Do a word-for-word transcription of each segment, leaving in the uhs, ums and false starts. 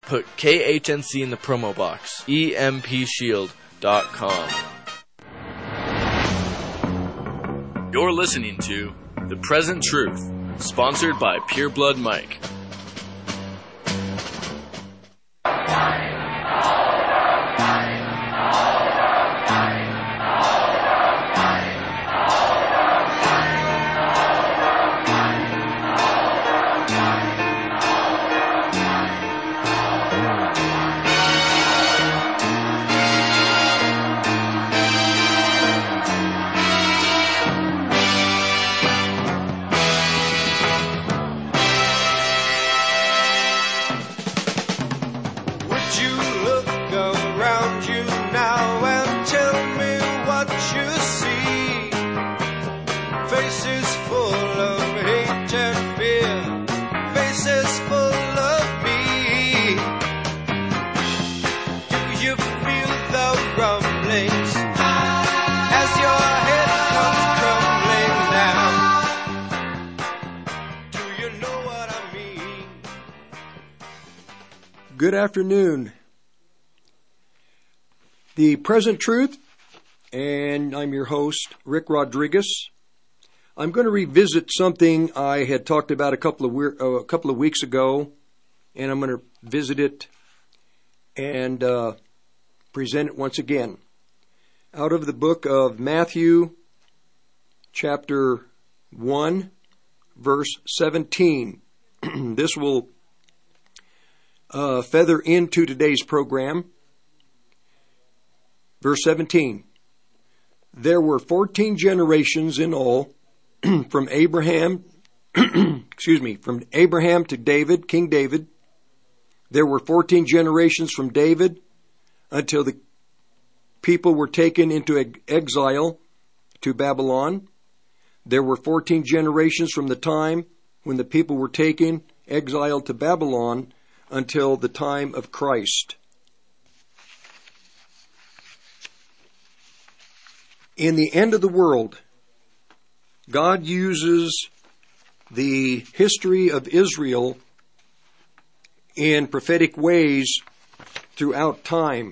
put K H N C in the promo box. E M P shield dot com. You're listening to The Present Truth, sponsored by Pure Blood Mike. Good afternoon. The Present Truth, and I'm your host, Rick Rodriguez. I'm going to revisit something I had talked about a couple of we- uh, a couple of weeks ago, and I'm going to visit it and uh, present it once again. Out of the book of Matthew, chapter one, verse seventeen. This will Uh, feather into today's program. Verse seventeen. There were fourteen generations in all from Abraham, excuse me, from Abraham to David, King David. There were fourteen generations from David until the people were taken into exile to Babylon. There were fourteen generations from the time when the people were taken exiled to Babylon until the time of Christ. In the end of the world, God uses the history of Israel in prophetic ways throughout time.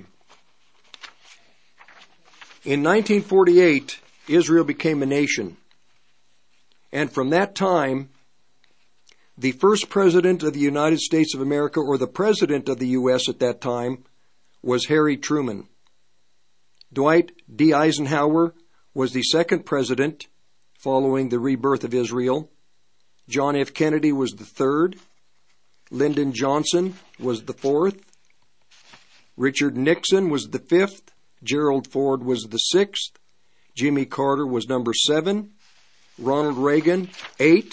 In nineteen forty-eight, Israel became a nation. And from that time, the first president of the United States of America, or the president of the U S at that time, was Harry Truman. Dwight D. Eisenhower was the second president following the rebirth of Israel. John F. Kennedy was the third. Lyndon Johnson was the fourth. Richard Nixon was the fifth. Gerald Ford was the sixth. Jimmy Carter was number seven. Ronald Reagan, eight.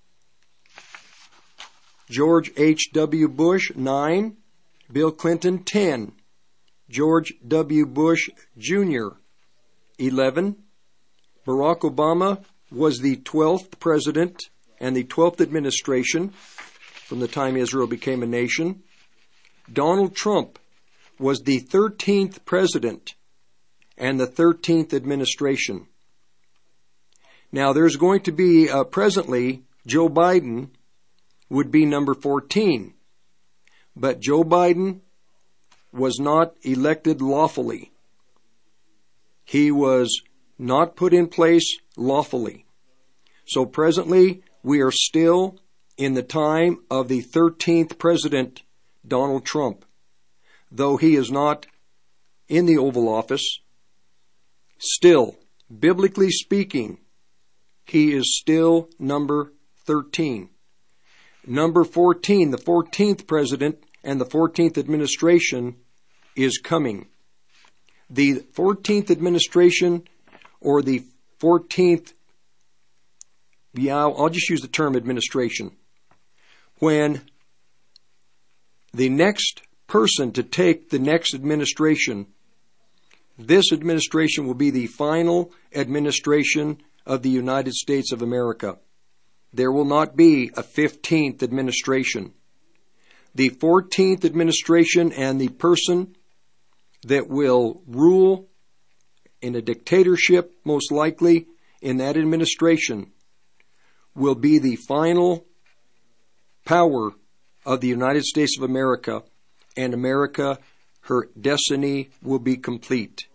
George H W. Bush, nine. Bill Clinton, ten. George W. Bush, Junior, eleven. Barack Obama was the twelfth president and the twelfth administration from the time Israel became a nation. Donald Trump was the thirteenth president and the thirteenth administration. Now, there's going to be, uh, presently, Joe Biden would be number fourteen. But Joe Biden was not elected lawfully. He was not put in place lawfully. So presently, we are still in the time of the thirteenth president, Donald Trump. Though he is not in the Oval Office, still, biblically speaking, he is still number thirteen. Number fourteen, the fourteenth president and the fourteenth administration is coming. The fourteenth administration, or the fourteenth, yeah, I'll just use the term administration. When the next person to take the next administration, this administration will be the final administration of the United States of America. There will not be a fifteenth administration. The fourteenth administration and the person that will rule in a dictatorship, most likely in that administration, will be the final power of the United States of America and America, her destiny will be complete.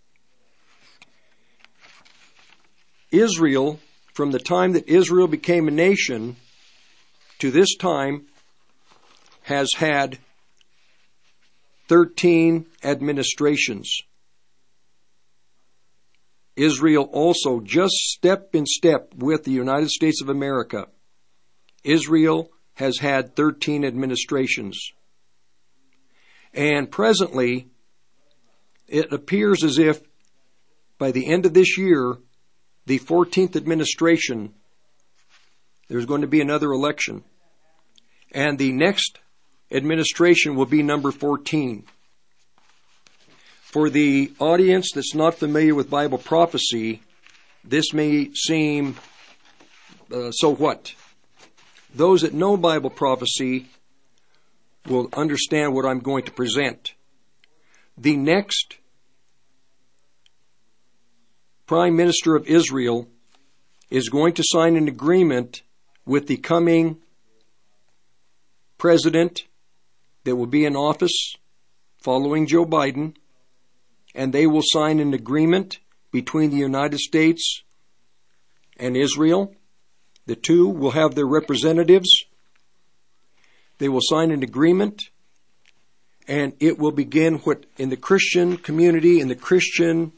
Israel, from the time that Israel became a nation to this time, has had thirteen administrations. Israel also, just step in step with the United States of America, Israel has had thirteen administrations. And presently, it appears as if by the end of this year, the fourteenth administration, there's going to be another election. And the next administration will be number fourteen. For the audience that's not familiar with Bible prophecy, this may seem, uh, so what? Those that know Bible prophecy will understand what I'm going to present. The next Prime Minister of Israel is going to sign an agreement with the coming president that will be in office following Joe Biden, and they will sign an agreement between the United States and Israel. The two will have their representatives. They will sign an agreement, and it will begin what in the Christian community, in the Christian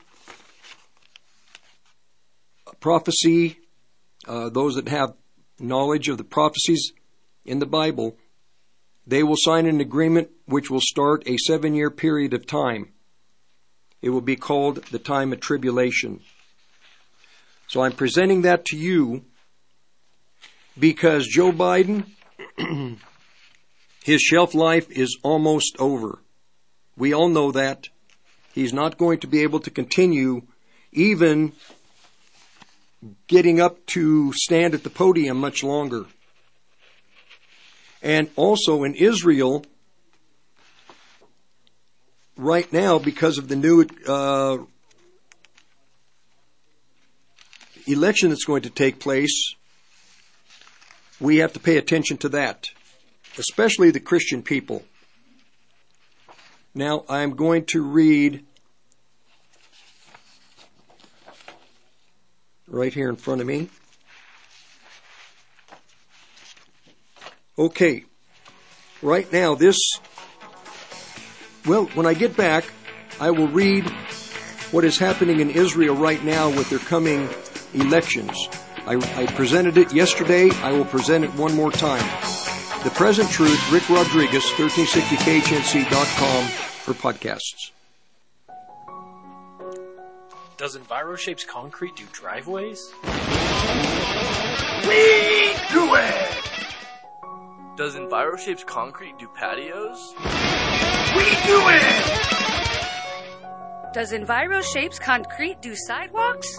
prophecy, uh, those that have knowledge of the prophecies in the Bible, they will sign an agreement which will start a seven-year period of time. It will be called the time of tribulation. So I'm presenting that to you because Joe Biden, his shelf life is almost over. We all know that. He's not going to be able to continue even getting up to stand at the podium much longer. And also in Israel, right now, because of the new uh, election that's going to take place, we have to pay attention to that, especially the Christian people. Now, I'm going to read right here in front of me. Okay, right now this, well, when I get back, I will read what is happening in Israel right now with their coming elections. I, I presented it yesterday. I will present it one more time. The Present Truth, Rick Rodriguez, thirteen sixty K H N C dot com for podcasts. Does EnviroShapes Concrete do driveways? We do it! Does EnviroShapes Concrete do patios? We do it! Does EnviroShapes Concrete do sidewalks?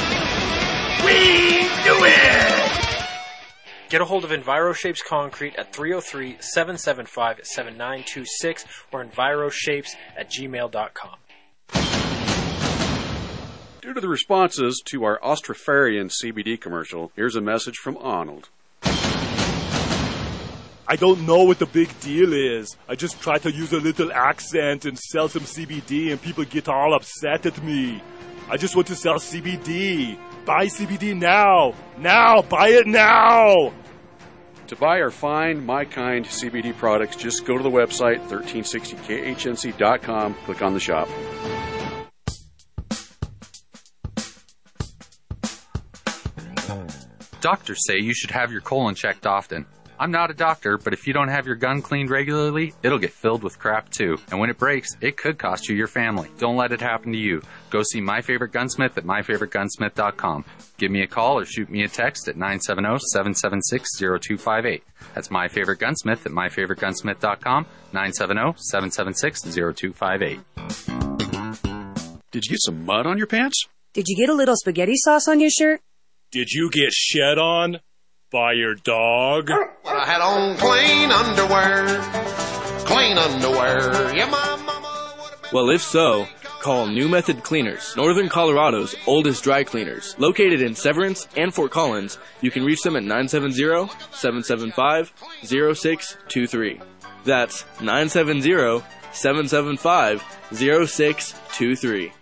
We do it! Get a hold of EnviroShapes Concrete at three oh three, seven seven five, seven nine two six or enviroshapes at gmail dot com. Due to the responses to our Austrofarian C B D commercial, here's a message from Arnold. I don't know what the big deal is. I just try to use a little accent and sell some C B D and people get all upset at me. I just want to sell C B D. Buy C B D now. Now. Buy it now. To buy our fine, My Kind C B D products, just go to the website, thirteen sixty K H N C dot com, click on the shop. Doctors say you should have your colon checked often. I'm not a doctor, but if you don't have your gun cleaned regularly, it'll get filled with crap too. And when it breaks, it could cost you your family. Don't let it happen to you. Go see My Favorite Gunsmith at my favorite gunsmith dot com. Give me a call or shoot me a text at nine seven zero, seven seven six, zero two five eight. That's My Favorite Gunsmith at my favorite gunsmith dot com, nine seven zero, seven seven six, zero two five eight. Did you get some mud on your pants? Did you get a little spaghetti sauce on your shirt? Did you get shed on by your dog? When I had on clean underwear, clean underwear. Yeah, my mama would have been... Well, if so, call New Method Cleaners, Northern Colorado's oldest dry cleaners. Located in Severance and Fort Collins, you can reach them at nine seven zero, seven seven five, zero six two three. That's nine seven zero, seven seven five, zero six two three.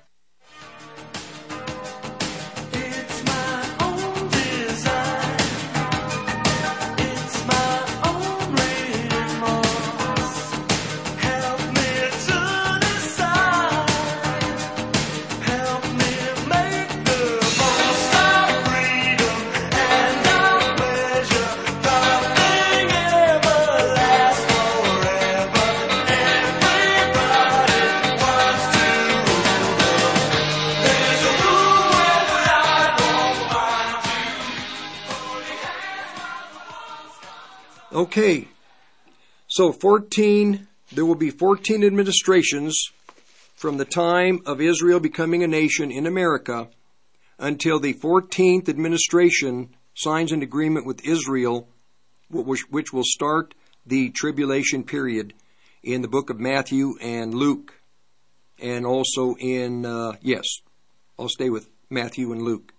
Okay, so fourteen, there will be fourteen administrations from the time of Israel becoming a nation in America until the fourteenth administration signs an agreement with Israel, which will start the tribulation period in the book of Matthew and Luke, and also in, uh, yes, I'll stay with Matthew and Luke.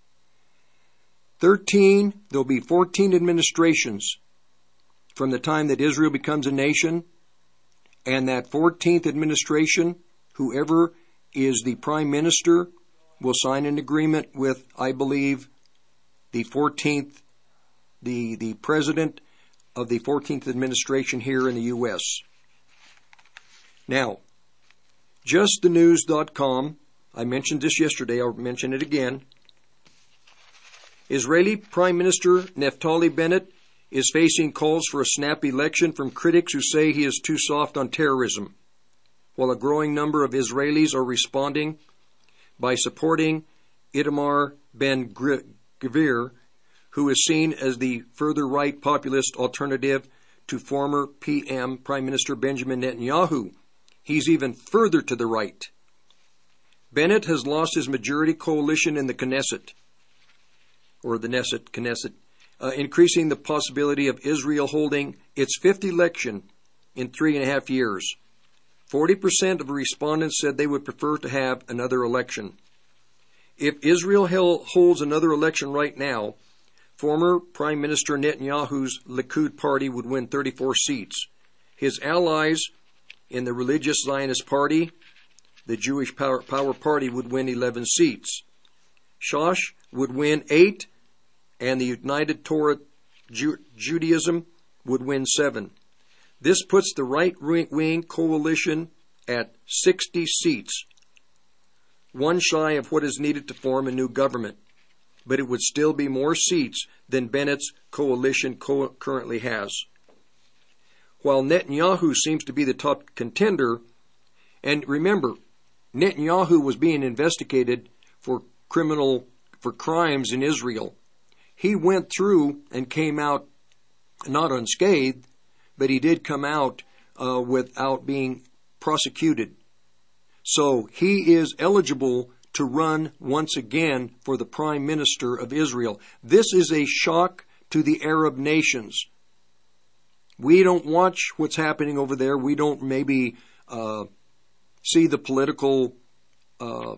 thirteen, there'll be fourteen administrations from the time that Israel becomes a nation, and that fourteenth administration, whoever is the prime minister, will sign an agreement with, I believe, the fourteenth, the, the president of the fourteenth administration here in the U S. Now, just the news dot com, I mentioned this yesterday, I'll mention it again. Israeli Prime Minister Naftali Bennett is facing calls for a snap election from critics who say he is too soft on terrorism, while a growing number of Israelis are responding by supporting Itamar Ben-Gvir, who is seen as the further right populist alternative to former P M Prime Minister Benjamin Netanyahu. He's even further to the right. Bennett has lost his majority coalition in the Knesset, or the Knesset, Knesset, Uh, increasing the possibility of Israel holding its fifth election in three and a half years. forty percent of respondents said they would prefer to have another election. If Israel held, holds another election right now, former Prime Minister Netanyahu's Likud party would win thirty-four seats. His allies in the religious Zionist party, the Jewish Power, Power Party, would win eleven seats. Shosh would win eight, and the United Torah Ju- Judaism would win seven. This puts the right-wing coalition at sixty seats, one shy of what is needed to form a new government, but it would still be more seats than Bennett's coalition co- currently has. While Netanyahu seems to be the top contender, and remember, Netanyahu was being investigated for criminal, for crimes in Israel. He went through and came out not unscathed, but he did come out uh, without being prosecuted. So he is eligible to run once again for the Prime Minister of Israel. This is a shock to the Arab nations. We don't watch what's happening over there. We don't maybe uh, see the political uh,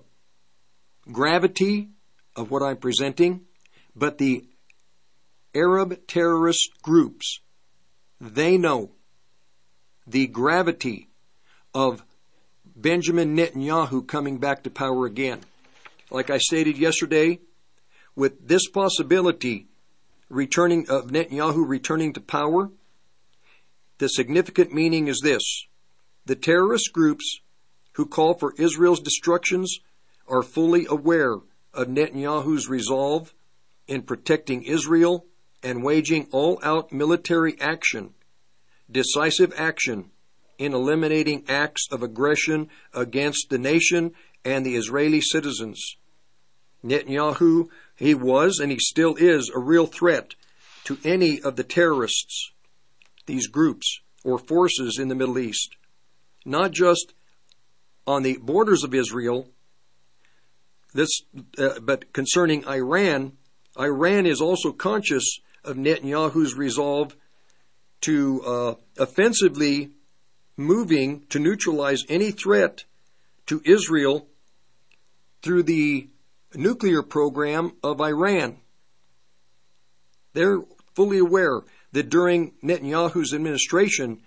gravity of what I'm presenting, but the Arab terrorist groups, they know the gravity of Benjamin Netanyahu coming back to power again. Like I stated yesterday, with this possibility returning of Netanyahu returning to power, the significant meaning is this: the terrorist groups who call for Israel's destructions are fully aware of Netanyahu's resolve in protecting Israel and waging all-out military action, decisive action in eliminating acts of aggression against the nation and the Israeli citizens. Netanyahu, he was and he still is a real threat to any of the terrorists, these groups or forces in the Middle East, not just on the borders of Israel, this, uh, but concerning Iran. Iran is also conscious of Netanyahu's resolve to uh, offensively moving to neutralize any threat to Israel through the nuclear program of Iran. They're fully aware that during Netanyahu's administration,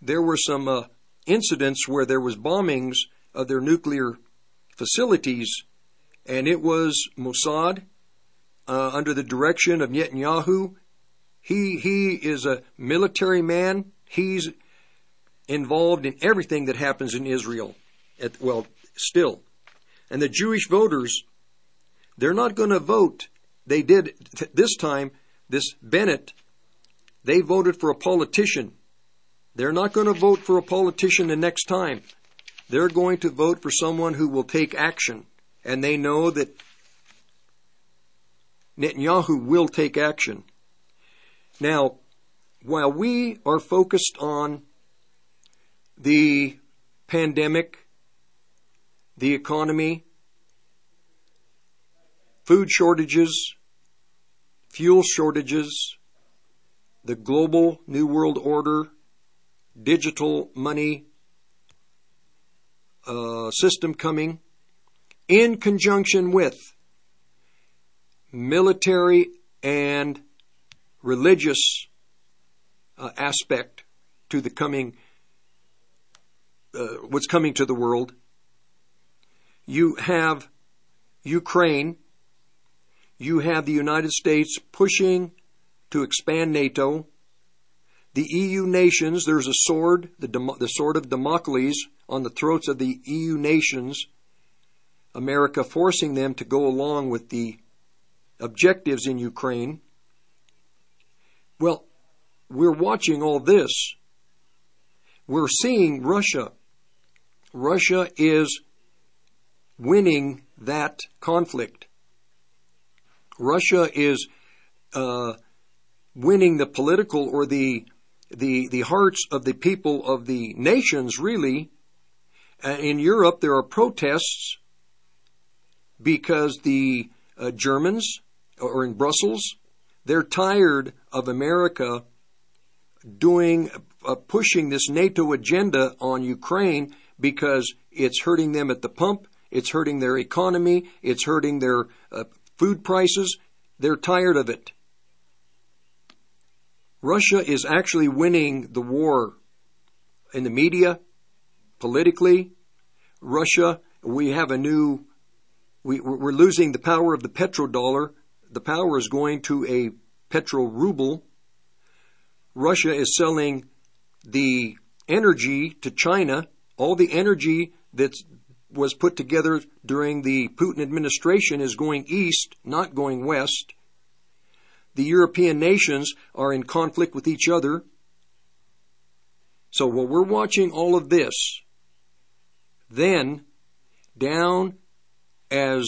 there were some uh, incidents where there was bombings of their nuclear facilities, and it was Mossad uh, under the direction of Netanyahu. He he is a military man. He's involved in everything that happens in Israel. At, well, still. And the Jewish voters, they're not going to vote. They did th- this time, this Bennett, they voted for a politician. They're not going to vote for a politician the next time. They're going to vote for someone who will take action. And they know that Netanyahu will take action. Now, while we are focused on the pandemic, the economy, food shortages, fuel shortages, the global New World Order, digital money uh, system coming, in conjunction with military and religious uh, aspect to the coming, uh, what's coming to the world. You have Ukraine. You have the United States pushing to expand NATO. The E U nations, there's a sword, the, the sword of Damocles on the throats of the E U nations. America forcing them to go along with the objectives in Ukraine. Well, we're watching all this. We're seeing Russia. Russia is winning that conflict. Russia is uh, winning the political or the the the hearts of the people of the nations, really. Uh, in Europe, there are protests because the uh, Germans, or in Brussels, they're tired of America doing, uh, pushing this NATO agenda on Ukraine because it's hurting them at the pump, it's hurting their economy, it's hurting their uh, food prices. They're tired of it. Russia is actually winning the war in the media, politically. Russia, we have a new, we, we're losing the power of the petrodollar. The power is going to a petro ruble. Russia is selling the energy to China. All the energy that was put together during the Putin administration is going east, not going west. The European nations are in conflict with each other. So while we're watching all of this, then down as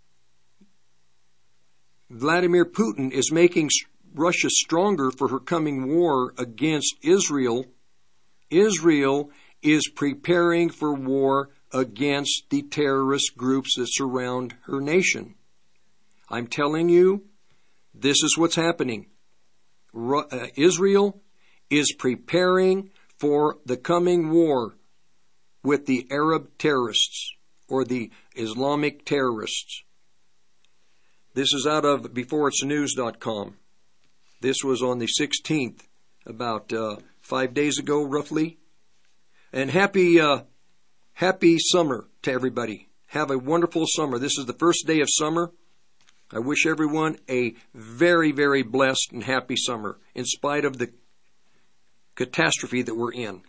Vladimir Putin is making Russia stronger for her coming war against Israel, Israel is preparing for war against the terrorist groups that surround her nation. I'm telling you, this is what's happening. Ru- uh, Israel is preparing for the coming war with the Arab terrorists or the Islamic terrorists. This is out of before it's news dot com. This was on the sixteenth, about uh, five days ago, roughly. And happy, uh, happy summer to everybody. Have a wonderful summer. This is the first day of summer. I wish everyone a very, very blessed and happy summer, in spite of the catastrophe that we're in.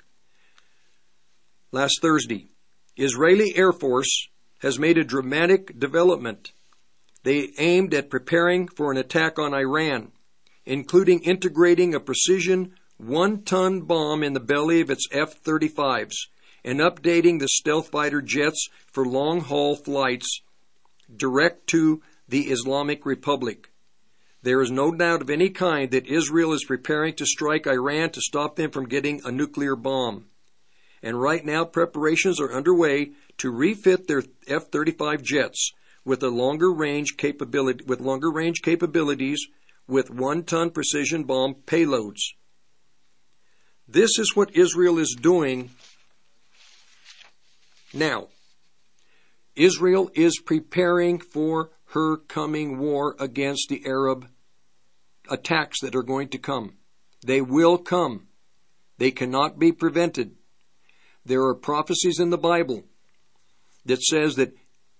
Last Thursday, Israeli Air Force has made a dramatic development. They aimed at preparing for an attack on Iran, including integrating a precision one-ton bomb in the belly of its F thirty-fives and updating the stealth fighter jets for long-haul flights direct to the Islamic Republic. There is no doubt of any kind that Israel is preparing to strike Iran to stop them from getting a nuclear bomb. And right now preparations are underway to refit their F thirty-five jets with a longer range capability with longer range capabilities with one-ton precision bomb payloads. This is what Israel is doing now. Israel is preparing for her coming war against the Arab attacks that are going to come. They will come. They cannot be prevented. There are prophecies in the Bible that says that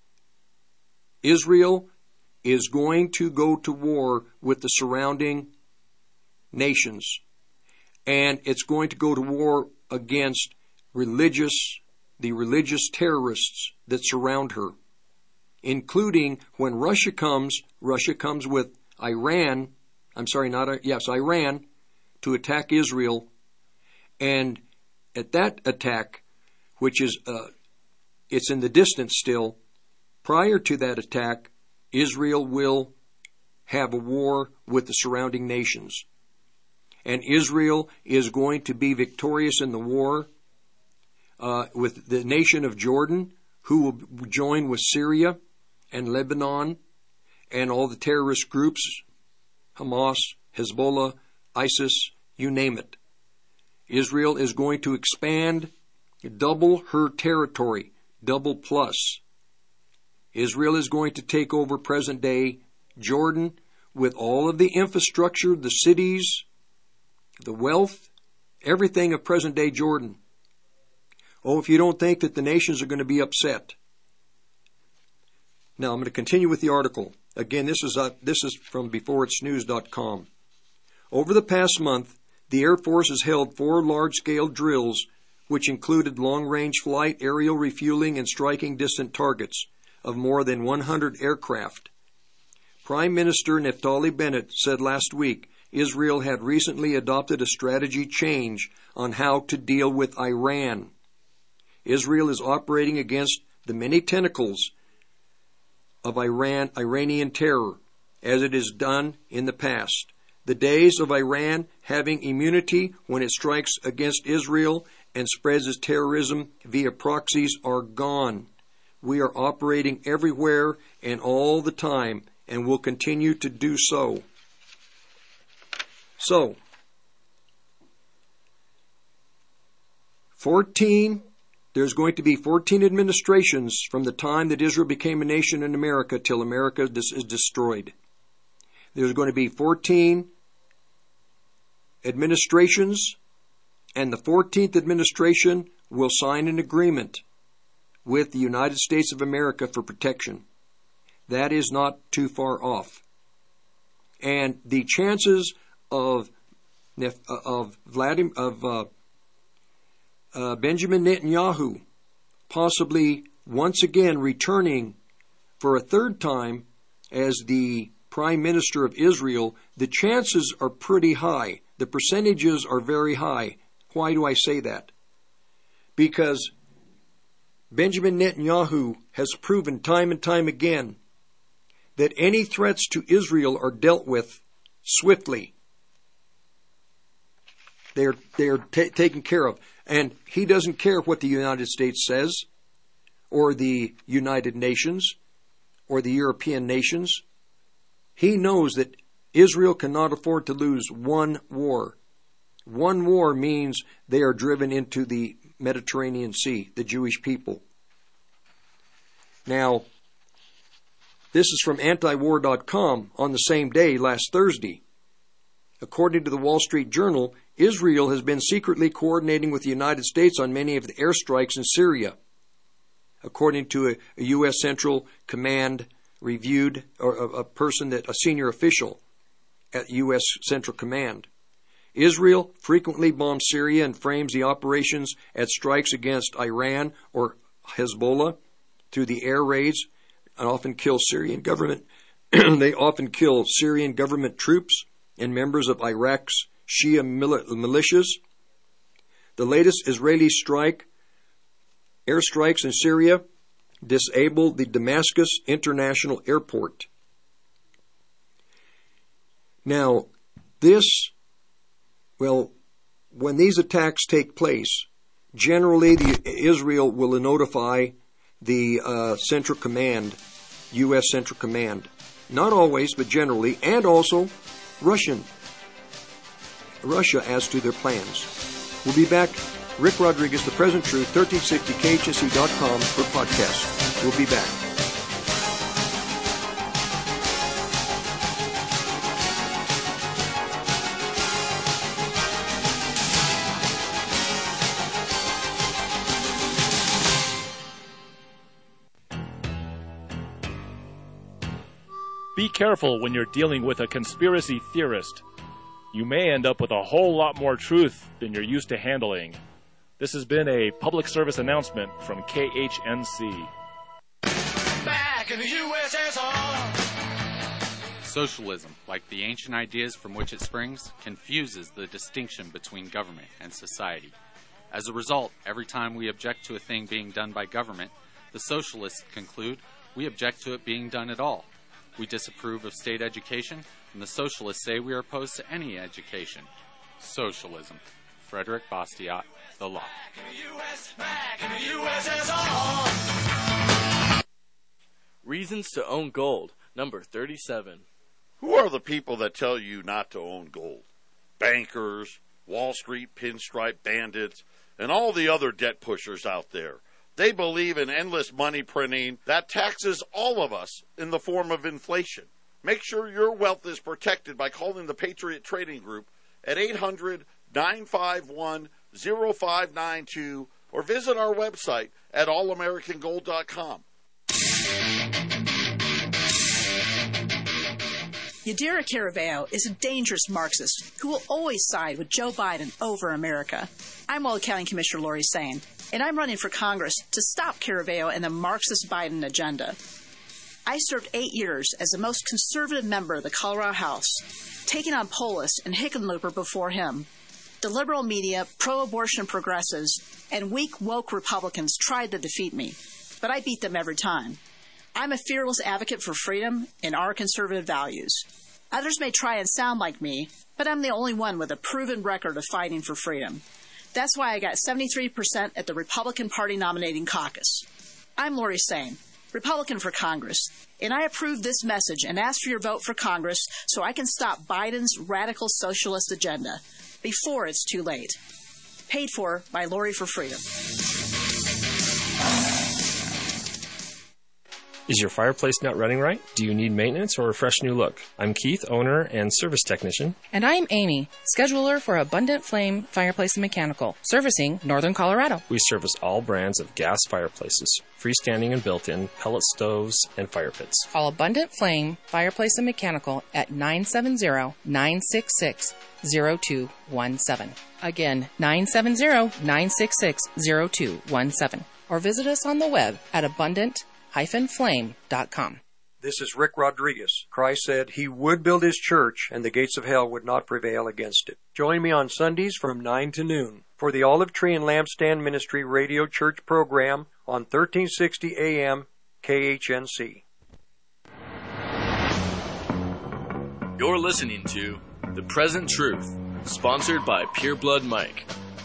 Israel is going to go to war with the surrounding nations. And it's going to go to war against religious, the religious terrorists that surround her. Including when Russia comes, Russia comes with Iran, I'm sorry, not, yes, Iran, to attack Israel. And at that attack, which is, uh, it's in the distance still, prior to that attack, Israel will have a war with the surrounding nations. And Israel is going to be victorious in the war uh, with the nation of Jordan, who will join with Syria and Lebanon and all the terrorist groups, Hamas, Hezbollah, ISIS, you name it. Israel is going to expand, double her territory, double plus. Israel is going to take over present-day Jordan with all of the infrastructure, the cities, the wealth, everything of present-day Jordan. Oh, if you don't think that the nations are going to be upset. Now, I'm going to continue with the article. Again, this is uh, this is from before its news dot com. Over the past month, the Air Force has held four large-scale drills, which included long-range flight, aerial refueling, and striking distant targets of more than one hundred aircraft. Prime Minister Naftali Bennett said last week Israel had recently adopted a strategy change on how to deal with Iran. Israel is operating against the many tentacles of Iran, Iranian terror, as it has done in the past. The days of Iran having immunity when it strikes against Israel and spreads its terrorism via proxies are gone. We are operating everywhere and all the time, and will continue to do so. So, fourteen, there's going to be fourteen administrations from the time that Israel became a nation in America till America is destroyed. There's going to be fourteen administrations, and the fourteenth administration will sign an agreement with the United States of America for protection. That is not too far off. And the chances of of Vladimir of uh, uh, Benjamin Netanyahu possibly once again returning for a third time as the Prime Minister of Israel, the chances are pretty high. The percentages are very high. Why do I say that? Because Benjamin Netanyahu has proven time and time again that any threats to Israel are dealt with swiftly. They're, they're t- taken care of. And he doesn't care what the United States says, or the United Nations, or the European nations. He knows that Israel cannot afford to lose one war. One war means they are driven into the Mediterranean Sea, the Jewish people. Now, this is from anti war dot com on the same day, last Thursday. According to the Wall Street Journal, Israel has been secretly coordinating with the United States on many of the airstrikes in Syria. According to a, a U S Central Command reviewed, or a, a person that, a senior official at U S Central Command. Israel frequently bombs Syria and frames the operations as strikes against Iran or Hezbollah through the air raids, and often kill Syrian government. They often kill Syrian government troops and members of Iraq's Shia mil- militias. The latest Israeli strike, airstrikes in Syria, disabled the Damascus International Airport. Now, this, well, when these attacks take place, generally the, Israel will notify the uh, Central Command, U S Central Command. Not always, but generally, and also Russian, Russia as to their plans. We'll be back. Rick Rodriguez, The Present Truth, thirteen sixty K H N C dot com for podcast. We'll be back. be careful when you're dealing with a conspiracy theorist. You may end up with a whole lot more truth than you're used to handling. This has been a public service announcement from K H N C. Back in the U S S R. Socialism, like the ancient ideas from which it springs, confuses the distinction between government and society. As a result, every time we object to a thing being done by government, the socialists conclude we object to it being done at all. We disapprove of state education, and the socialists say we are opposed to any education. Socialism. Frederick Bastiat, The Law. Reasons to own gold, number thirty-seven. Who are the people that tell you not to own gold? Bankers, Wall Street pinstripe bandits, and all the other debt pushers out there. They believe in endless money printing that taxes all of us in the form of inflation. Make sure your wealth is protected by calling the Patriot Trading Group at eight hundred, nine five one, zero five nine two or visit our website at all american gold dot com. Yadira Caraveo is a dangerous Marxist who will always side with Joe Biden over America. I'm Weld County Commissioner Lori Sane, and I'm running for Congress to stop Caraveo and the Marxist Biden agenda. I served eight years as the most conservative member of the Colorado House, taking on Polis and Hickenlooper before him. The liberal media, pro-abortion progressives, and weak woke Republicans tried to defeat me, but I beat them every time. I'm a fearless advocate for freedom and our conservative values. Others may try and sound like me, but I'm the only one with a proven record of fighting for freedom. That's why I got seventy-three percent at the Republican Party nominating caucus. I'm Lori Sane, Republican for Congress, and I approve this message and ask for your vote for Congress so I can stop Biden's radical socialist agenda before it's too late. Paid for by Lori for Freedom. Is your fireplace not running right? Do you need maintenance or a fresh new look? I'm Keith, owner and service technician. And I'm Amy, scheduler for Abundant Flame Fireplace and Mechanical, servicing Northern Colorado. We service all brands of gas fireplaces, freestanding and built-in, pellet stoves, and fire pits. Call Abundant Flame Fireplace and Mechanical at nine seven zero, nine six six, zero two one seven. Again, nine seven zero, nine six six, zero two one seven. Or visit us on the web at abundant flame dot com. This is Rick Rodriguez. Christ said he would build his church and the gates of hell would not prevail against it. Join me on Sundays from nine to noon for the Olive Tree and Lampstand Ministry Radio Church program on thirteen sixty A M K H N C. You're listening to The Present Truth, sponsored by Pure Blood Mike.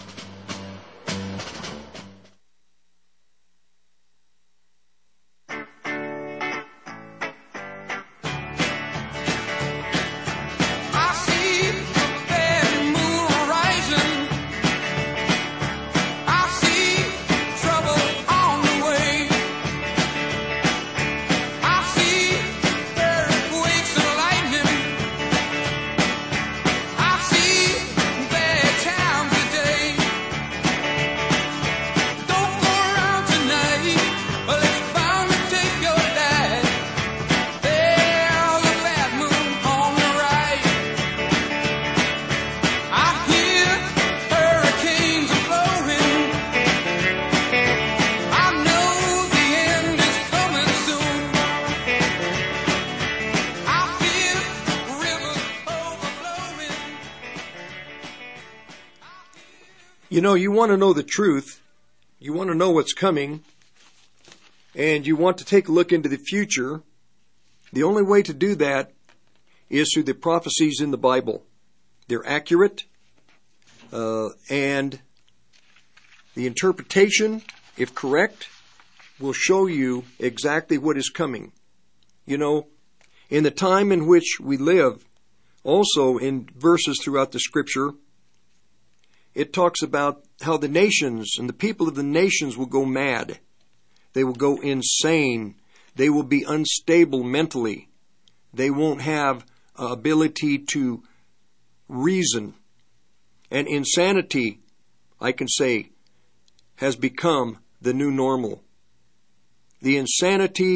You know, you want to know the truth, you want to know what's coming, and you want to take a look into the future. The only way to do that is through the prophecies in the Bible. They're accurate, uh, and the interpretation, if correct, will show you exactly what is coming. You know, in the time in which we live, also in verses throughout the Scripture, it talks about how the nations and the people of the nations will go mad. They will go insane. They will be unstable mentally. They won't have uh, ability to reason. And insanity, I can say, has become the new normal. The insanity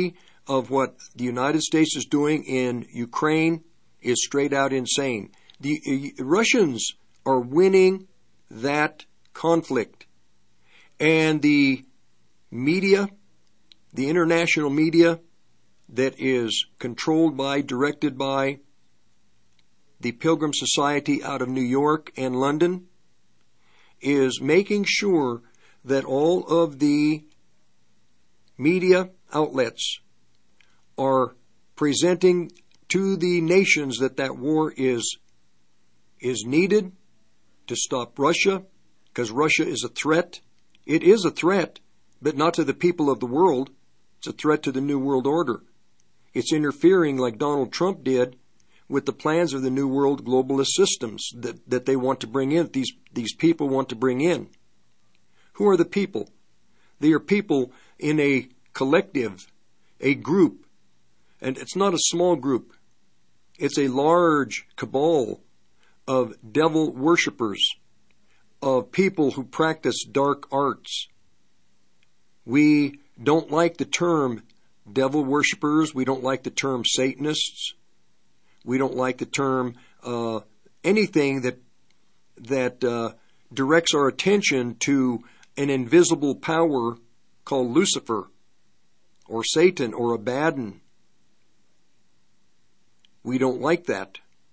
of what the United States is doing in Ukraine is straight out insane. The uh, Russians are winning that conflict. And the media, the international media that is controlled by, directed by the Pilgrim Society out of New York and London, is making sure that all of the media outlets are presenting to the nations that that war is is needed to stop Russia, because Russia is a threat. It is a threat, but not to the people of the world. It's a threat to the New World Order. It's interfering, like Donald Trump did, with the plans of the New World globalist systems that, that they want to bring in, these, these people want to bring in. Who are the people? They are people in a collective, a group, and it's not a small group. It's a large cabal of devil worshippers, of people who practice dark arts. We don't like the term devil worshippers. We don't like the term Satanists. We don't like the term uh, anything that that uh, directs our attention to an invisible power called Lucifer or Satan or Abaddon. We don't like that.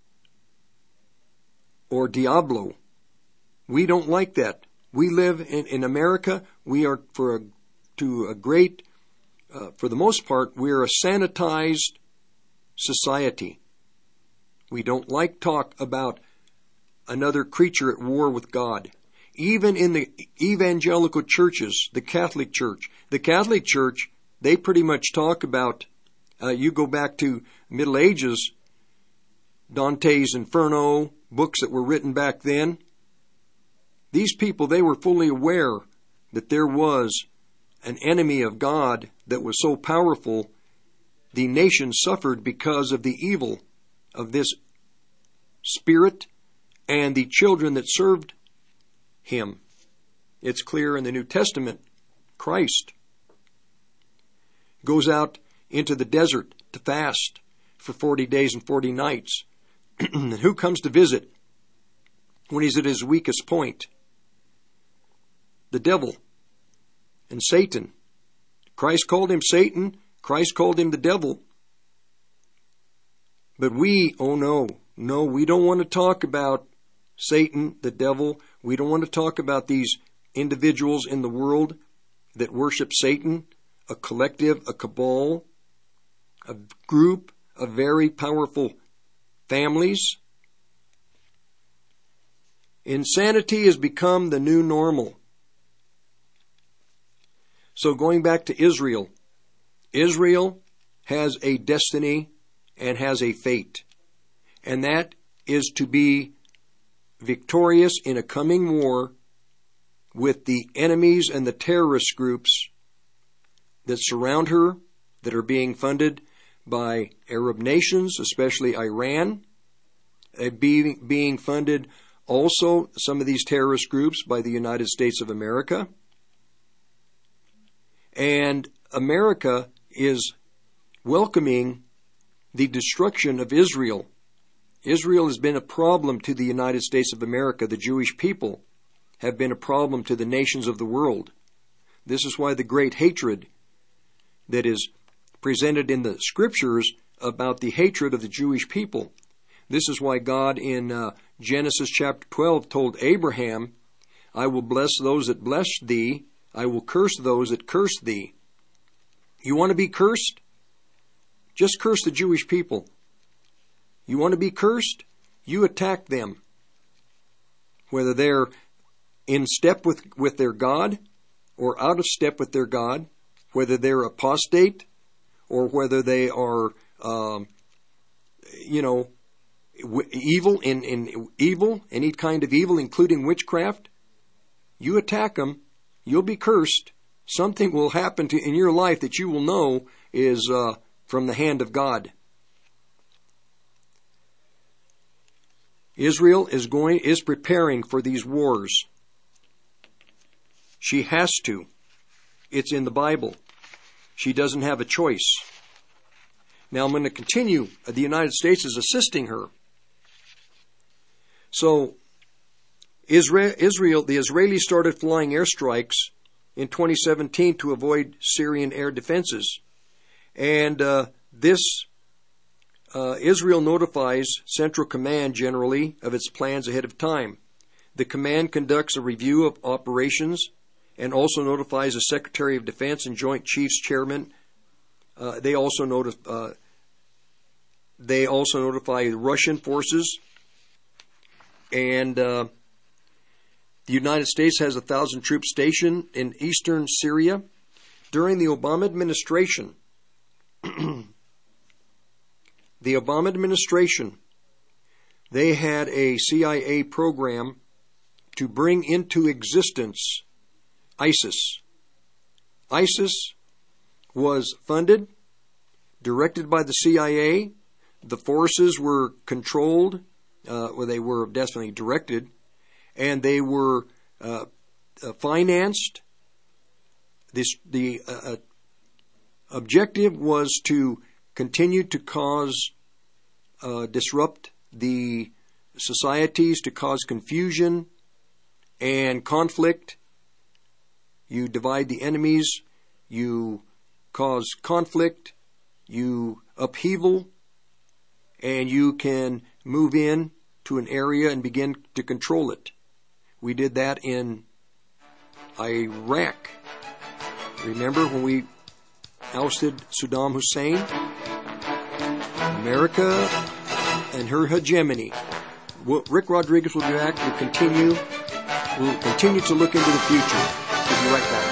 Or Diablo. We don't like that. We live in, in America. We are, for a, to a great, uh, for the most part, we are a sanitized society. We don't like talk about another creature at war with God. Even in the evangelical churches, the Catholic Church, the Catholic Church, they pretty much talk about, uh, you go back to Middle Ages, Dante's Inferno, books that were written back then. These people, they were fully aware that there was an enemy of God that was so powerful, the nation suffered because of the evil of this spirit and the children that served him. It's clear in the New Testament. Christ goes out into the desert to fast for forty days and forty nights. And who comes to visit when he's at his weakest point? The devil and Satan. Christ called him Satan. Christ called him the devil. But we, oh no, no, we don't want to talk about Satan, the devil. We don't want to talk about these individuals in the world that worship Satan, a collective, a cabal, a group of very powerful families. Insanity has become the new normal. So going back to Israel, Israel has a destiny and has a fate. And that is to be victorious in a coming war with the enemies and the terrorist groups that surround her, that are being funded by Arab nations, especially Iran, uh, being, being funded also, some of these terrorist groups, by the United States of America. And America is welcoming the destruction of Israel. Israel has been a problem to the United States of America. The Jewish people have been a problem to the nations of the world. This is why the great hatred that is presented in the scriptures about the hatred of the Jewish people. This is why God in uh, Genesis chapter twelve told Abraham, I will bless those that bless thee, I will curse those that curse thee. You want to be cursed? Just curse the Jewish people. You want to be cursed? You attack them. Whether they're in step with, with their God or out of step with their God, whether they're apostate or whether they are, um, you know, evil in, in evil, any kind of evil, including witchcraft, you attack them, you'll be cursed. Something will happen to in your life that you will know is uh, from the hand of God. Israel is going is preparing for these wars. She has to. It's in the Bible. She doesn't have a choice. Now I'm going to continue. The United States is assisting her. So Israel, Israel, the Israelis started flying airstrikes in twenty seventeen to avoid Syrian air defenses. And uh, this, uh, Israel notifies Central Command generally of its plans ahead of time. The command conducts a review of operations and also notifies the Secretary of Defense and Joint Chiefs Chairman. Uh, they also notif- uh, they also notify Russian forces. And uh, the United States has a thousand troops stationed in eastern Syria. During the Obama administration, the Obama administration, they had a C I A program to bring into existence ISIS. ISIS was funded, directed by the C I A. The forces were controlled, uh, well, they were definitely directed, and they were uh, uh, financed. This, the uh, objective was to continue to cause, uh, disrupt the societies, to cause confusion and conflict. You divide the enemies, you cause conflict, you upheaval, and you can move in to an area and begin to control it. We did that in Iraq. Remember when we ousted Saddam Hussein? America and her hegemony. Rick Rodriguez will be back. We'll continue. We'll continue to look into the future. We'll be right back.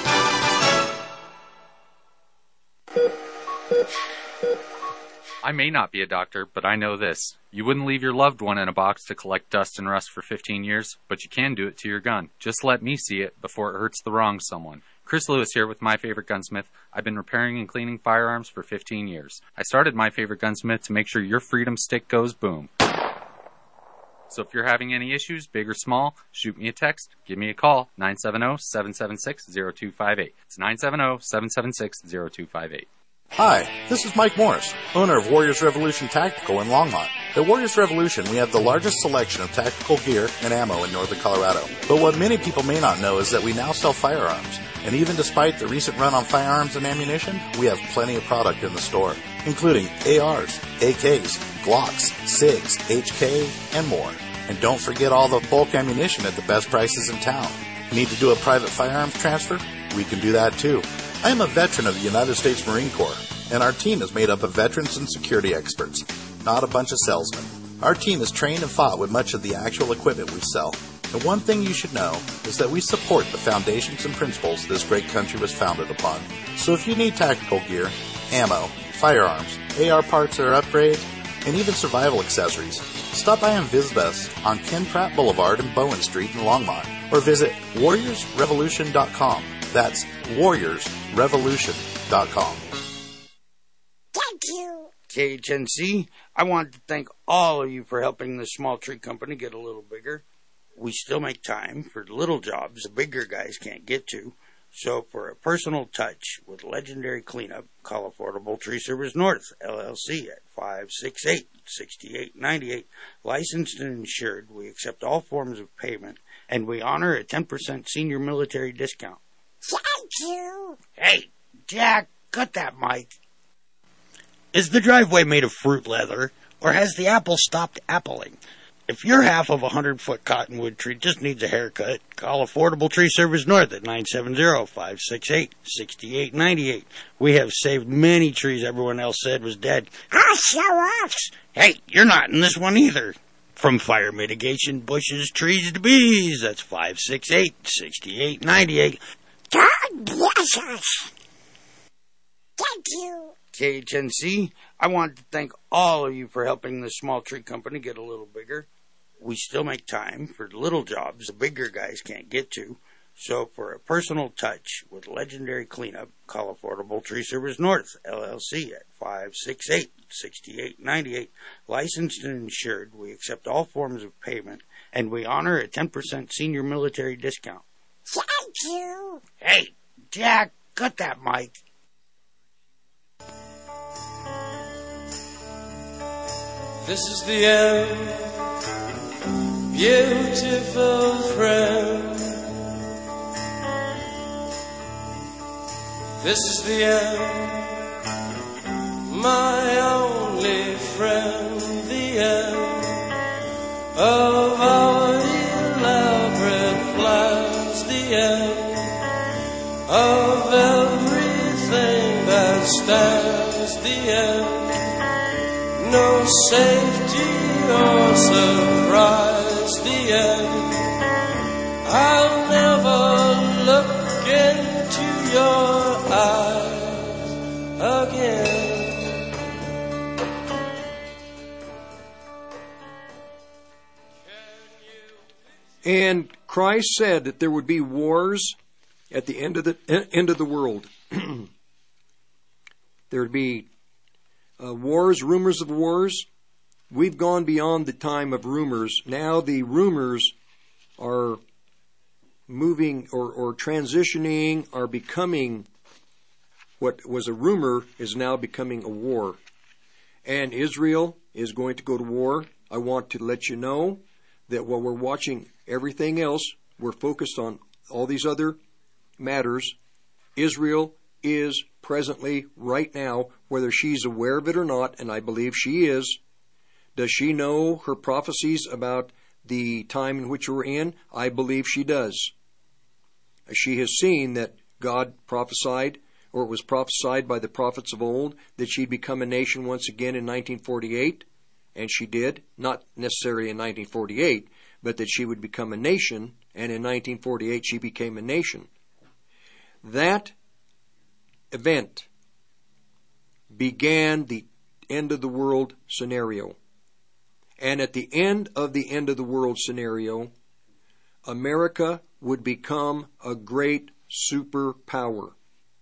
I may not be a doctor, but I know this. You wouldn't leave your loved one in a box to collect dust and rust for fifteen years, but you can do it to your gun. Just let me see it before it hurts the wrong someone. Chris Lewis here with My Favorite Gunsmith. I've been repairing and cleaning firearms for fifteen years. I started My Favorite Gunsmith to make sure your freedom stick goes boom. So if you're having any issues, big or small, shoot me a text, give me a call, nine seven zero, seven seven six, zero two five eight. It's nine seven zero, seven seven six, zero two five eight. Hi, this is Mike Morris, owner of Warriors Revolution Tactical in Longmont. At Warriors Revolution, we have the largest selection of tactical gear and ammo in northern Colorado. But what many people may not know is that we now sell firearms. And even despite the recent run on firearms and ammunition, we have plenty of product in the store, including A Rs, A Ks, Glocks, SIGs, H K, and more. And don't forget all the bulk ammunition at the best prices in town. Need to do a private firearms transfer? We can do that too. I am a veteran of the United States Marine Corps, and our team is made up of veterans and security experts, not a bunch of salesmen. Our team is trained and fought with much of the actual equipment we sell. And one thing you should know is that we support the foundations and principles this great country was founded upon. So if you need tactical gear, ammo, firearms, A R parts or upgrades, and even survival accessories, stop by and visit us on Ken Pratt Boulevard and Bowen Street in Longmont, or visit warriors revolution dot com. That's warriors revolution dot com. Thank you. K H N C, I want to thank all of you for helping the small tree company get a little bigger. We still make time for little jobs the bigger guys can't get to. So for a personal touch with legendary cleanup, call Affordable Tree Service North, L L C, at five six eight, six eight nine eight. Licensed and insured, we accept all forms of payment, and we honor a ten percent senior military discount. Thank you. Hey, Jack, cut that mic. Is the driveway made of fruit leather, or has the apple stopped appling? If your half of a hundred-foot cottonwood tree just needs a haircut, call Affordable Tree Service North at nine seven zero, five six eight, six eight nine eight. We have saved many trees everyone else said was dead. Ah, show-offs! Hey, you're not in this one either. From fire mitigation, bushes, trees to bees, that's five six eight, six eight nine eight. God bless us! Thank you. K H N C, I want to thank all of you for helping the small tree company get a little bigger. We still make time for little jobs the bigger guys can't get to. So for a personal touch with legendary cleanup, call Affordable Tree Service North, L L C, at five six eight, six eight nine eight. Licensed and insured, we accept all forms of payment, and we honor a ten percent senior military discount. Thank you. Hey, Jack, cut that mic. This is the end, beautiful friend. This is the end, my only friend. The end of our elaborate plans. The end of everything that stands. The end. No safety or surprise, the end. I'll never look into your eyes again. And Christ said that there would be wars at the end of the end of the world. There would be Uh, wars, rumors of wars. We've gone beyond the time of rumors. Now the rumors are moving or, or transitioning, are becoming what was a rumor is now becoming a war. And Israel is going to go to war. I want to let you know that while we're watching everything else, we're focused on all these other matters. Israel is presently, right now, whether she's aware of it or not, and I believe she is. Does she know her prophecies about the time in which we're in? I believe she does. She has seen that God prophesied, or it was prophesied by the prophets of old, that she'd become a nation once again in nineteen forty-eight, and she did. Not necessarily in nineteen forty-eight, but that she would become a nation, and in nineteen forty-eight she became a nation. That event began the end of the world scenario. And at the end of the end of the world scenario, America would become a great superpower.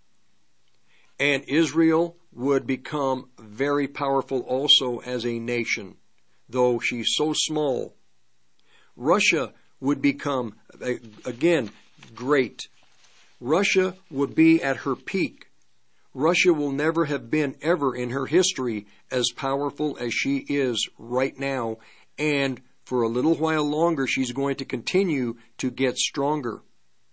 And Israel would become very powerful also as a nation, though she's so small. Russia would become, again, great. Russia would be at her peak. Russia will never have been ever in her history as powerful as she is right now, and for a little while longer she's going to continue to get stronger.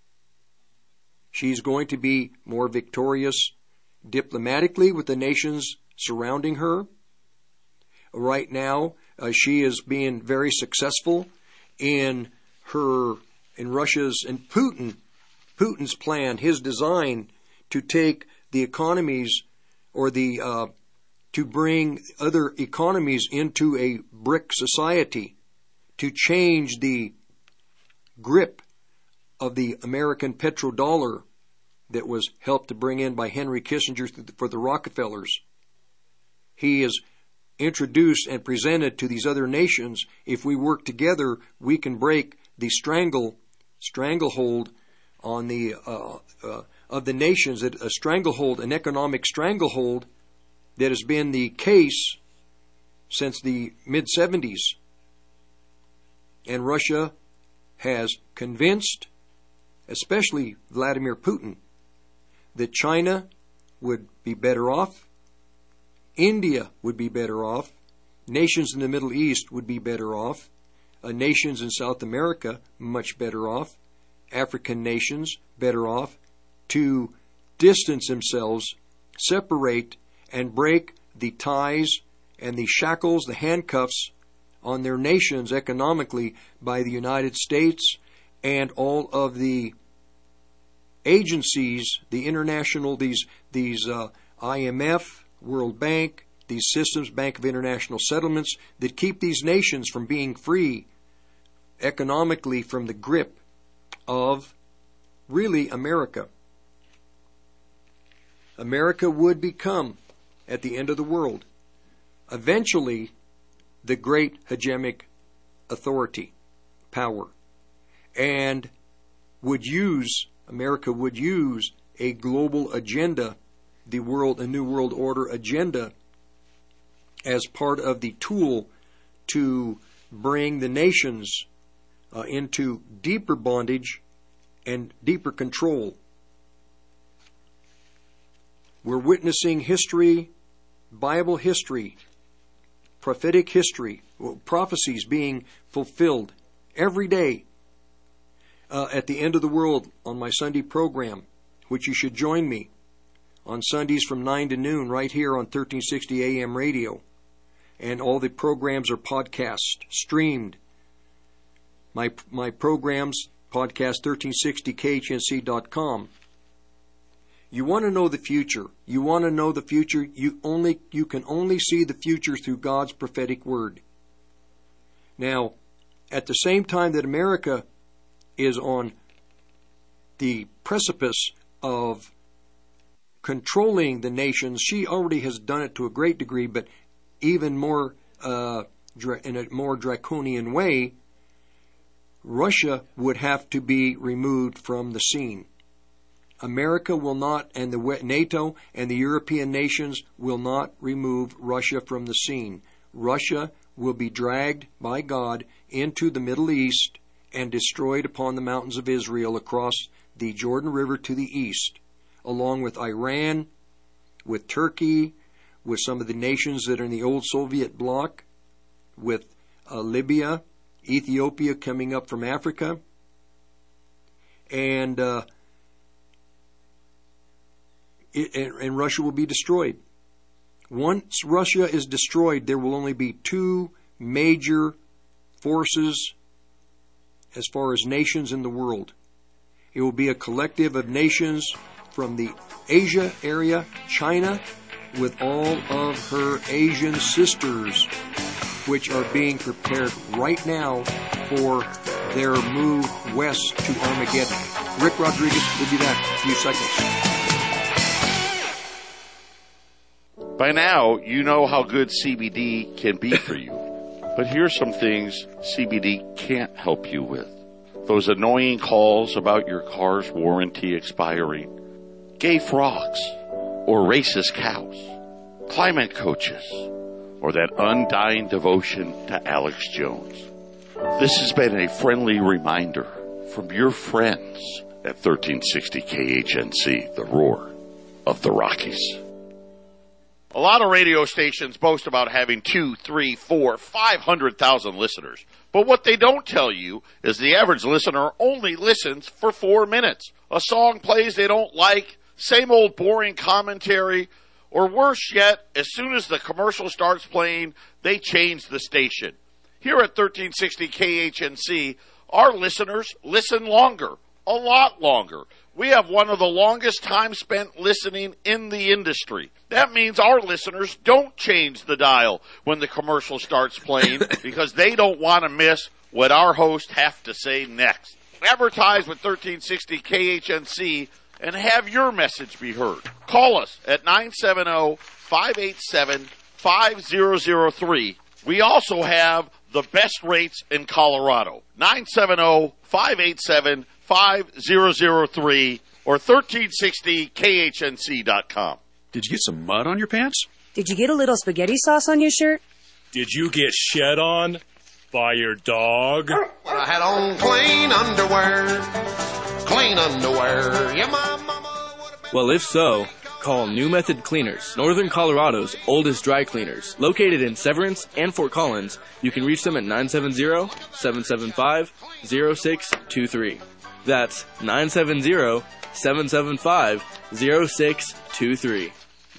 She's going to be more victorious diplomatically with the nations surrounding her. Right now, uh, she is being very successful in her, in Russia's, and Putin, Putin's plan, his design to take the economies or the uh, to bring other economies into a brick society, to change the grip of the American petrodollar that was helped to bring in by Henry Kissinger for the Rockefellers. He is introduced and presented to these other nations. If we work together, we can break the strangle stranglehold on the uh, uh, of the nations, that a stranglehold, an economic stranglehold that has been the case since the mid seventies. And Russia has convinced, especially Vladimir Putin, that China would be better off, India would be better off, nations in the Middle East would be better off, uh, nations in South America much better off, African nations better off, to distance themselves, separate, and break the ties and the shackles, the handcuffs on their nations economically by the United States and all of the agencies, the international, these these uh, I M F, World Bank, these systems, Bank of International Settlements, that keep these nations from being free economically from the grip of really America. America would become, at the end of the world, eventually the great hegemonic authority, power, and would use, America would use a global agenda, the world, a new world order agenda, as part of the tool to bring the nations uh, into deeper bondage and deeper control. We're witnessing history, Bible history, prophetic history, prophecies being fulfilled every day uh, at the end of the world on my Sunday program, which you should join me on Sundays from nine to noon right here on thirteen sixty A M radio. And all the programs are podcast streamed. My my programs, podcast thirteen sixty K H N C dot com. You want to know the future. You want to know the future. You only you can only see the future through God's prophetic word. Now, at the same time that America is on the precipice of controlling the nations, she already has done it to a great degree, but even more uh, dra- in a more draconian way. Russia would have to be removed from the scene. America will not, and the NATO and the European nations will not remove Russia from the scene. Russia will be dragged by God into the Middle East and destroyed upon the mountains of Israel across the Jordan River to the east, along with Iran, with Turkey, with some of the nations that are in the old Soviet bloc, with uh, Libya, Ethiopia coming up from Africa, and uh, it, and, and Russia will be destroyed. Once Russia is destroyed, there will only be two major forces as far as nations in the world. It will be a collective of nations from the Asia area, China, with all of her Asian sisters, which are being prepared right now for their move west to Armageddon. Rick Rodriguez will be back in a few seconds. By now, you know how good C B D can be for you. But here's some things C B D can't help you with. Those annoying calls about your car's warranty expiring, gay frogs, or racist cows, climate coaches, or that undying devotion to Alex Jones. This has been a friendly reminder from your friends at thirteen sixty K H N C, the roar of the Rockies. A lot of radio stations boast about having two, three, four, five hundred thousand listeners. But what they don't tell you is the average listener only listens for four minutes. A song plays they don't like, same old boring commentary, or worse yet, as soon as the commercial starts playing, they change the station. Here at thirteen sixty K H N C, our listeners listen longer, a lot longer. We have one of the longest time spent listening in the industry. That means our listeners don't change the dial when the commercial starts playing because they don't want to miss what our hosts have to say next. Advertise with thirteen sixty K H N C and have your message be heard. Call us at nine seven zero, five eight seven, five zero zero three. We also have the best rates in Colorado. nine seven zero, five eight seven, five zero zero three or thirteen sixty K H N C dot com. Did you get some mud on your pants? Did you get a little spaghetti sauce on your shirt? Did you get shed on by your dog? I had on clean underwear, clean underwear. Yeah, my mama would have been... Well, if so, call New Method Cleaners, Northern Colorado's oldest dry cleaners. Located in Severance and Fort Collins, you can reach them at nine seven zero, seven seven five, zero six two three. That's nine seven zero, seven seven five, zero six two three.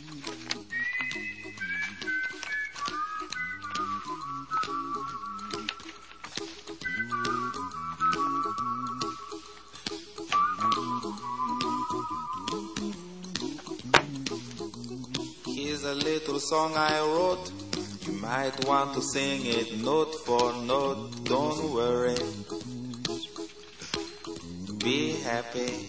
Here's a little song I wrote. You might want to sing it note for note. Don't worry. Be happy.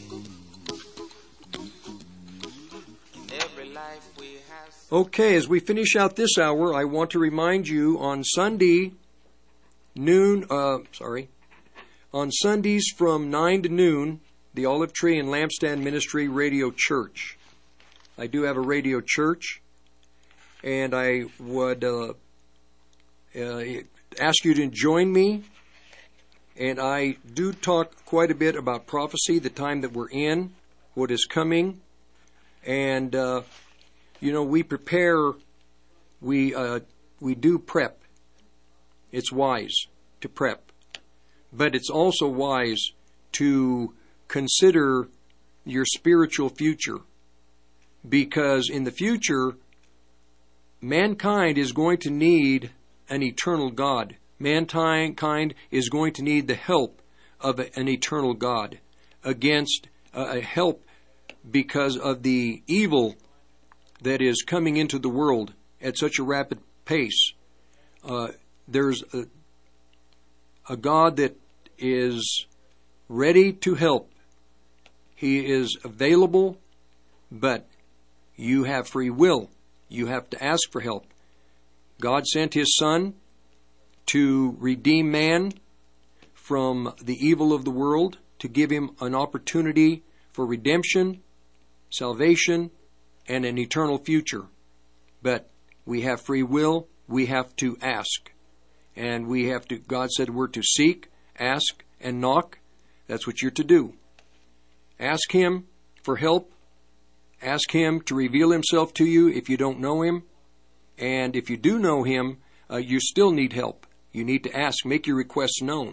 In every life we have... Okay, as we finish out this hour, I want to remind you on Sunday, noon, uh, sorry, on Sundays from nine to noon, the Olive Tree and Lampstand Ministry Radio Church. I do have a radio church, and I would uh, uh, ask you to join me. And I do talk quite a bit about prophecy, the time that we're in, what is coming. And, uh, you know, we prepare, we uh, we do prep. It's wise to prep. But it's also wise to consider your spiritual future. Because in the future, mankind is going to need an eternal God. Mankind is going to need the help of an eternal God against uh, a help because of the evil that is coming into the world at such a rapid pace. Uh, there's a, a God that is ready to help. He is available, but you have free will. You have to ask for help. God sent His Son to redeem man from the evil of the world, to give him an opportunity for redemption, salvation, and an eternal future. But we have free will. We have to ask. And we have to, God said we're to seek, ask, and knock. That's what you're to do. Ask Him for help. Ask Him to reveal Himself to you if you don't know Him. And if you do know Him, uh, you still need help. You need to ask. Make your requests known.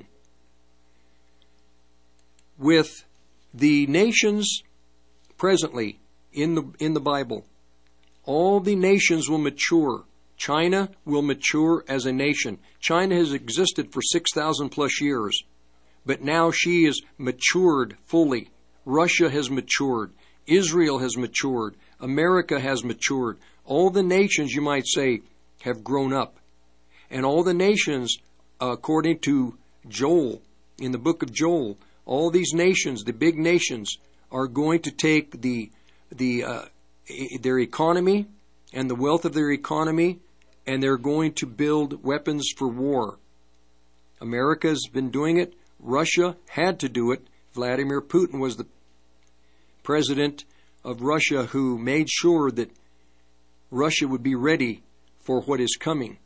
With the nations presently in the in the Bible, all the nations will mature. China will mature as a nation. China has existed for six thousand plus years, but now she is matured fully. Russia has matured. Israel has matured. America has matured. All the nations, you might say, have grown up. And all the nations, according to Joel, in the book of Joel, all these nations, the big nations, are going to take the the uh, their economy and the wealth of their economy, and they're going to build weapons for war. America's been doing it. Russia had to do it. Vladimir Putin was the president of Russia who made sure that Russia would be ready for what is coming.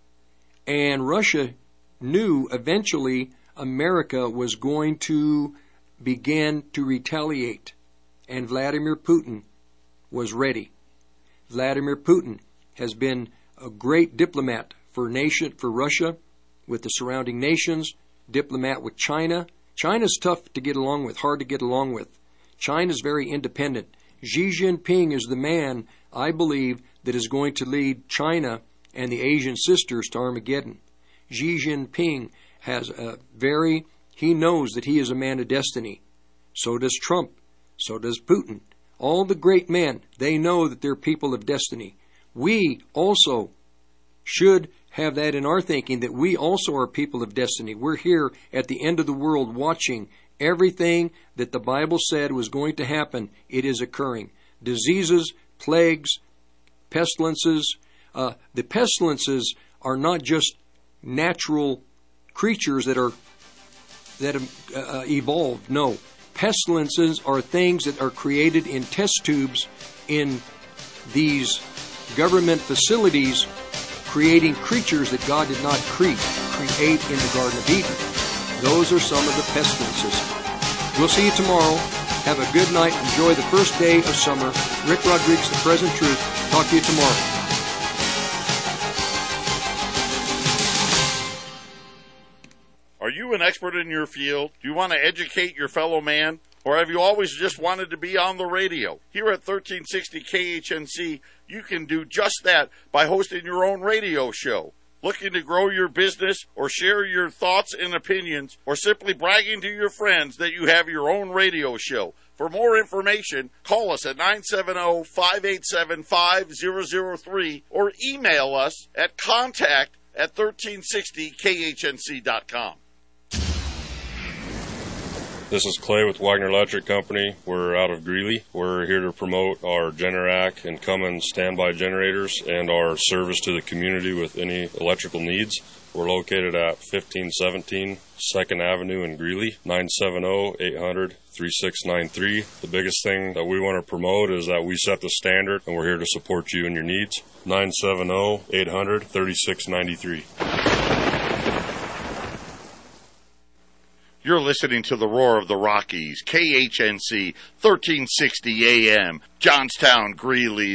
And Russia knew eventually America was going to begin to retaliate. And Vladimir Putin was ready. Vladimir Putin has been a great diplomat for nation for Russia with the surrounding nations, diplomat with China. China's tough to get along with, hard to get along with. China's very independent. Xi Jinping is the man, I believe, that is going to lead China and the Asian sisters to Armageddon. Xi Jinping has a very, he knows that he is a man of destiny. So does Trump. So does Putin. All the great men, they know that they're people of destiny. We also should have that in our thinking, that we also are people of destiny. We're here at the end of the world watching everything that the Bible said was going to happen. It is occurring. Diseases, plagues, pestilences. Uh, the pestilences are not just natural creatures that are that have uh, evolved. No. Pestilences are things that are created in test tubes in these government facilities, creating creatures that God did not create, create in the Garden of Eden. Those are some of the pestilences. We'll see you tomorrow. Have a good night. Enjoy the first day of summer. Rick Rodriguez, The Present Truth. Talk to you tomorrow. Are you an expert in your field? Do you want to educate your fellow man? Or have you always just wanted to be on the radio? Here at thirteen sixty K H N C, you can do just that by hosting your own radio show. Looking to grow your business or share your thoughts and opinions, or simply bragging to your friends that you have your own radio show. For more information, call us at nine seven zero, five eight seven, five zero zero three or email us at contact at thirteen sixty K H N C dot com. This is Clay with Wagner Electric Company. We're out of Greeley. We're here to promote our Generac and Cummins standby generators and our service to the community with any electrical needs. We're located at fifteen seventeen second Avenue in Greeley, nine seven zero, eight hundred, three six nine three. The biggest thing that we want to promote is that we set the standard, and we're here to support you and your needs. nine seven zero, eight hundred, three six nine three. You're listening to the Roar of the Rockies, K H N C, thirteen sixty A M, Johnstown, Greeley.